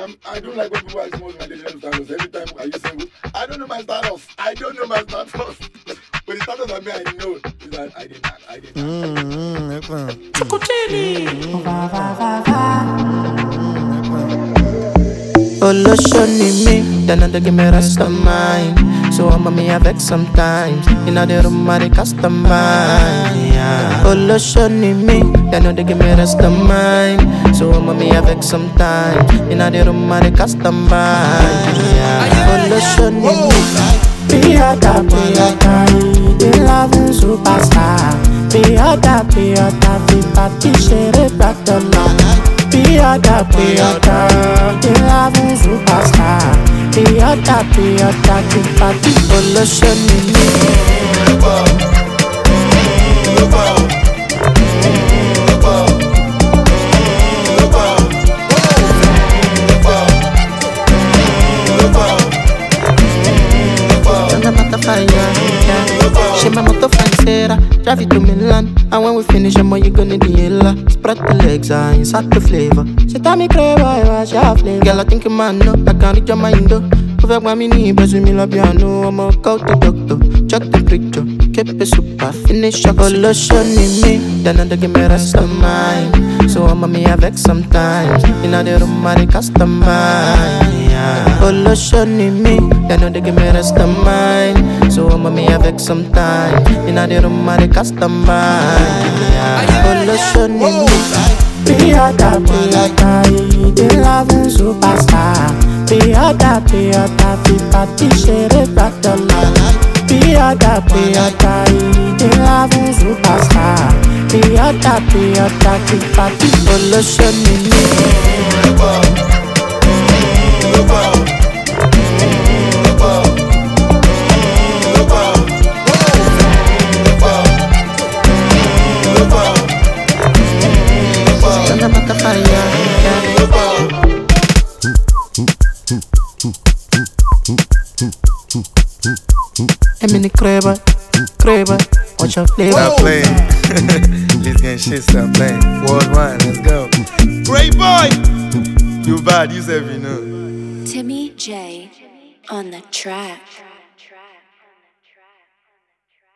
I don't like when people ask me my dating status. Every time are you single? I don't know my status. I don't know my status. But the status of me I know is that I didn't. Olo shoni me, then they give me rest of mind. So I'm me avec sometimes. In the room I customize. Olo shoni me, then they give me rest of mind. So I'm me avec sometimes. In the room I customize. Olo shoni me, piota, they love you superstar. Piota, fi party chere batona. Piota, they love you superstar. Piota, fi party olo shoni me. She my moto fancera, drive it to Milan. And when we finish, I'm you gonna the hella. Spread the legs, inside the flavor. She tell me crave, I was your flavor. Girl, I think man, no, I can't read your mind, though. Over my mini, but me la piano. I'm a go to doctor, check the picture. Keep it super, finish up. All shoni me, then I give me rest of mine. So I'm me avec sometimes. In the room, I customize. All shoni me, then I give me rest of mine. So I'm me avec sometimes. In the room, I customize. All shoni me, piota, they love you superstar. Piota, fi party chere batona. Piota, they love you superstar. Piota, fi party olo shoni me. I'm in the creba, watch your flavor. Stop playing. This game shit, stop playing. Worldwide, let's go. Great boy! You bad, you said you know. Timmy J on the track.